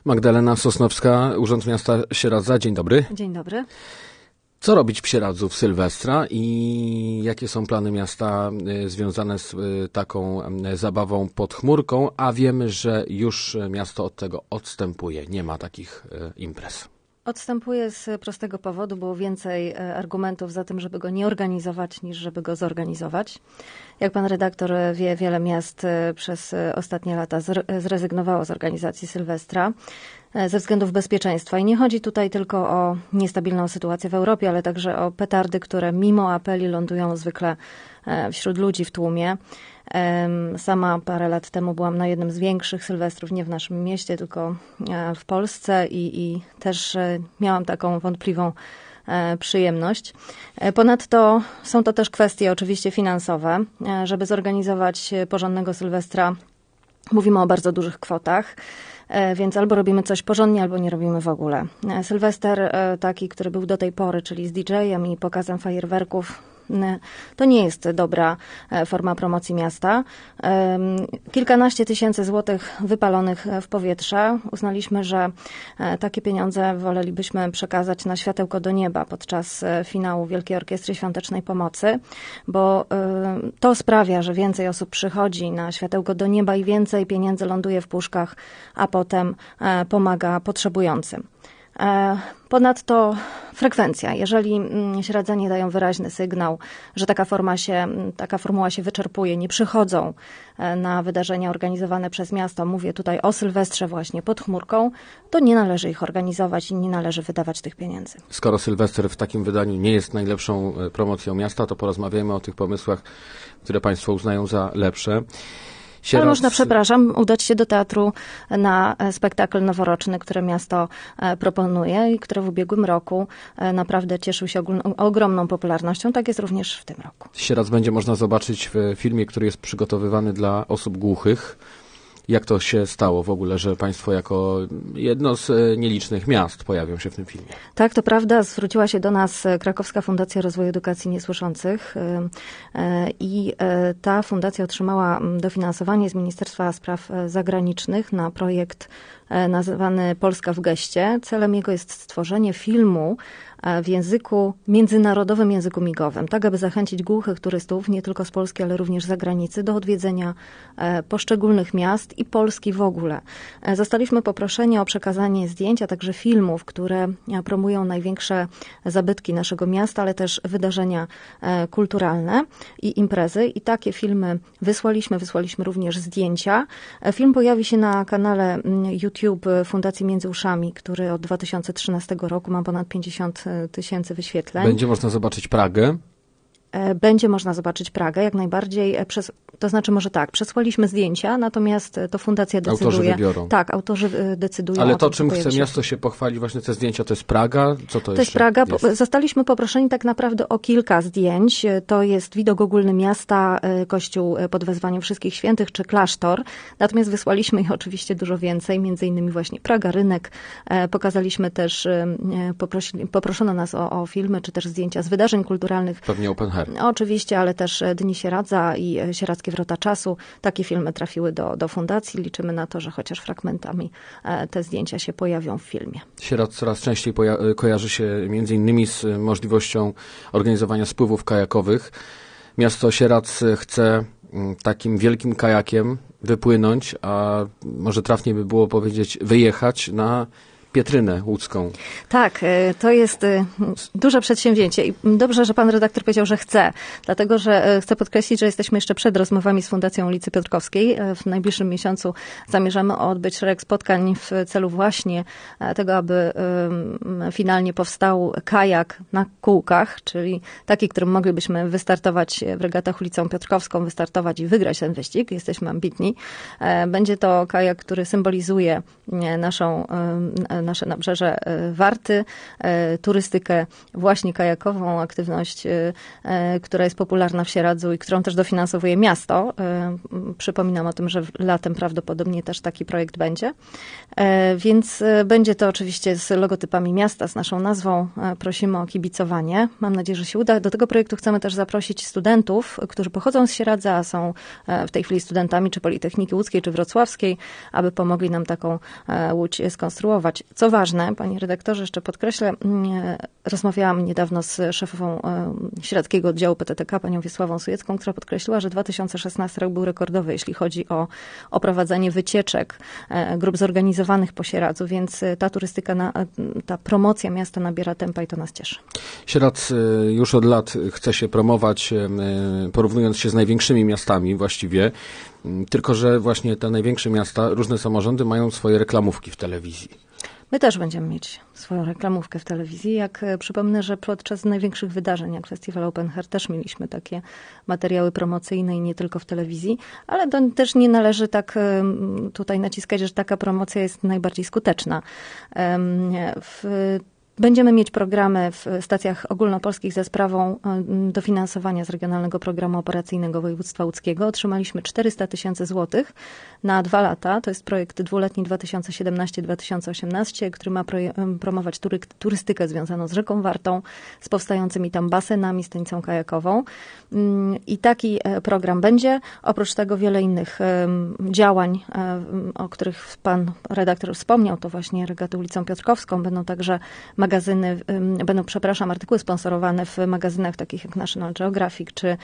Magdalena Sosnowska, Urząd Miasta Sieradza. Dzień dobry. Dzień dobry. Co robić w Sieradzu w Sylwestra i jakie są plany miasta związane z taką zabawą pod chmurką, a wiemy, że już miasto od tego odstępuje, nie ma takich imprez. Odstępuję z prostego powodu, było więcej argumentów za tym, żeby go nie organizować, niż żeby go zorganizować. Jak pan redaktor wie, wiele miast przez ostatnie lata zrezygnowało z organizacji Sylwestra ze względów bezpieczeństwa. I nie chodzi tutaj tylko o niestabilną sytuację w Europie, ale także o petardy, które mimo apeli lądują zwykle wśród ludzi w tłumie. Sama parę lat temu byłam na jednym z większych sylwestrów, nie w naszym mieście, tylko w Polsce i też miałam taką wątpliwą przyjemność. Ponadto są to też kwestie oczywiście finansowe. Żeby zorganizować porządnego sylwestra, mówimy o bardzo dużych kwotach. Więc albo robimy coś porządnie, albo nie robimy w ogóle. Sylwester taki, który był do tej pory, czyli z DJ-em i pokazem fajerwerków, to nie jest dobra forma promocji miasta. Kilkanaście tysięcy złotych wypalonych w powietrze. Uznaliśmy, że takie pieniądze wolelibyśmy przekazać na Światełko do Nieba podczas finału Wielkiej Orkiestry Świątecznej Pomocy, bo to sprawia, że więcej osób przychodzi na Światełko do Nieba i więcej pieniędzy ląduje w puszkach, a potem pomaga potrzebującym. Ponadto frekwencja. Jeżeli Sieradzanie dają wyraźny sygnał, że taka formuła się wyczerpuje, nie przychodzą na wydarzenia organizowane przez miasto, mówię tutaj o Sylwestrze właśnie pod chmurką, to nie należy ich organizować i nie należy wydawać tych pieniędzy. Skoro Sylwester w takim wydaniu nie jest najlepszą promocją miasta, to porozmawiajmy o tych pomysłach, które państwo uznają za lepsze. Ale można, udać się do teatru na spektakl noworoczny, który miasto proponuje i który w ubiegłym roku naprawdę cieszył się ogromną popularnością. Tak jest również w tym roku. Sieradz będzie można zobaczyć w filmie, który jest przygotowywany dla osób głuchych. Jak to się stało w ogóle, że państwo jako jedno z nielicznych miast pojawią się w tym filmie? Tak, to prawda. Zwróciła się do nas Krakowska Fundacja Rozwoju Edukacji Niesłyszących i ta fundacja otrzymała dofinansowanie z Ministerstwa Spraw Zagranicznych na projekt nazywany Polska w geście. Celem jego jest stworzenie filmu w języku międzynarodowym, języku migowym, tak aby zachęcić głuchych turystów, nie tylko z Polski, ale również z zagranicy, do odwiedzenia poszczególnych miast i Polski w ogóle. Zostaliśmy poproszeni o przekazanie zdjęć, a także filmów, które promują największe zabytki naszego miasta, ale też wydarzenia kulturalne i imprezy. I takie filmy wysłaliśmy również zdjęcia. Film pojawi się na kanale YouTube Fundacji Między Uszami, który od 2013 roku ma ponad 50 tysięcy wyświetleń. Będzie można zobaczyć Pragę? Będzie można zobaczyć Pragę, jak najbardziej. To znaczy może tak, przesłaliśmy zdjęcia, natomiast to fundacja decyduje. Autorzy wybiorą. Tak, autorzy decydują. Ale to, czym chce miasto się pochwalić, właśnie te zdjęcia, to jest Praga? Co to jest Praga. Zostaliśmy poproszeni tak naprawdę o kilka zdjęć. To jest widok ogólny miasta, kościół pod wezwaniem Wszystkich Świętych, czy klasztor. Natomiast wysłaliśmy ich oczywiście dużo więcej, między innymi właśnie Praga, rynek. Pokazaliśmy też, poproszono nas o filmy, czy też zdjęcia z wydarzeń kulturalnych. Pewnie open air. Oczywiście, ale też Dni Sieradza i Sieradzkie Wrota Czasu. Takie filmy trafiły do fundacji. Liczymy na to, że chociaż fragmentami te zdjęcia się pojawią w filmie. Sieradz coraz częściej kojarzy się między innymi z możliwością organizowania spływów kajakowych. Miasto Sieradz chce takim wielkim kajakiem wypłynąć, a może trafniej by było powiedzieć wyjechać na Pietrynę Łódzką. Tak, to jest duże przedsięwzięcie i dobrze, że pan redaktor powiedział, że chce, dlatego że chcę podkreślić, że jesteśmy jeszcze przed rozmowami z Fundacją ulicy Piotrkowskiej. W najbliższym miesiącu zamierzamy odbyć szereg spotkań w celu właśnie tego, aby finalnie powstał kajak na kółkach, czyli taki, którym moglibyśmy wystartować w regatach ulicą Piotrkowską, wystartować i wygrać ten wyścig. Jesteśmy ambitni. Będzie to kajak, który symbolizuje nasze nabrzeże Warty, turystykę właśnie kajakową, aktywność, która jest popularna w Sieradzu i którą też dofinansowuje miasto. Przypominam o tym, że latem prawdopodobnie też taki projekt będzie. Więc będzie to oczywiście z logotypami miasta, z naszą nazwą. Prosimy o kibicowanie. Mam nadzieję, że się uda. Do tego projektu chcemy też zaprosić studentów, którzy pochodzą z Sieradza, a są w tej chwili studentami czy Politechniki Łódzkiej, czy Wrocławskiej, aby pomogli nam taką łódź skonstruować. Co ważne, panie redaktorze, jeszcze podkreślę, rozmawiałam niedawno z szefową Sieradzkiego Oddziału PTTK, panią Wiesławą Sujecką, która podkreśliła, że 2016 rok był rekordowy, jeśli chodzi o prowadzenie wycieczek, grup zorganizowanych po Sieradzu, więc ta turystyka, ta promocja miasta nabiera tempa i to nas cieszy. Sieradz już od lat chce się promować, porównując się z największymi miastami właściwie, tylko że właśnie te największe miasta, różne samorządy mają swoje reklamówki w telewizji. My też będziemy mieć swoją reklamówkę w telewizji. Jak przypomnę, że podczas największych wydarzeń, jak Festiwal Open Air, też mieliśmy takie materiały promocyjne i nie tylko w telewizji, ale to też nie należy tak tutaj naciskać, że taka promocja jest najbardziej skuteczna. Będziemy mieć programy w stacjach ogólnopolskich za sprawą dofinansowania z Regionalnego Programu Operacyjnego Województwa Łódzkiego. Otrzymaliśmy 400 000 złotych na 2 lata. To jest projekt dwuletni 2017-2018, który ma promować turystykę związaną z rzeką Wartą, z powstającymi tam basenami, stanicą kajakową. I taki program będzie. Oprócz tego wiele innych działań, o których pan redaktor wspomniał, to właśnie regaty ulicą Piotrkowską. Będą także artykuły sponsorowane w magazynach takich jak National Geographic, czy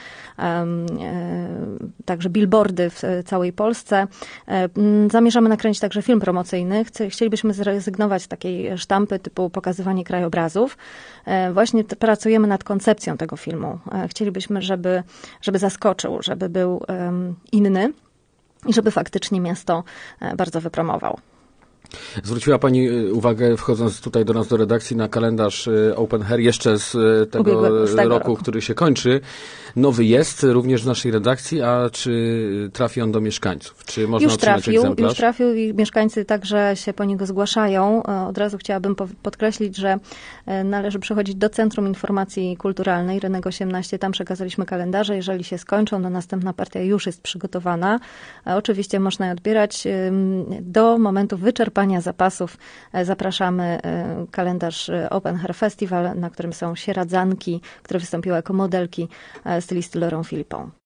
także billboardy w całej Polsce. Zamierzamy nakręcić także film promocyjny. Chcielibyśmy zrezygnować z takiej sztampy typu pokazywanie krajobrazów. Właśnie pracujemy nad koncepcją tego filmu. Chcielibyśmy, żeby zaskoczył, żeby był inny i żeby faktycznie miasto bardzo wypromował. Zwróciła pani uwagę, wchodząc tutaj do nas do redakcji, na kalendarz Open Air jeszcze z tego roku, który się kończy. Nowy jest również w naszej redakcji, a czy trafi on do mieszkańców? Czy można otrzymać egzemplarz? Już trafił i mieszkańcy także się po niego zgłaszają. Od razu chciałabym podkreślić, że należy przychodzić do Centrum Informacji Kulturalnej Rynek 18. Tam przekazaliśmy kalendarze. Jeżeli się skończą, to następna partia już jest przygotowana. Oczywiście można je odbierać. Do momentu wyczerpania zapasów zapraszamy kalendarz Open Air Festival, na którym są sieradzanki, które wystąpiły jako modelki stylisty Laurent Philippon.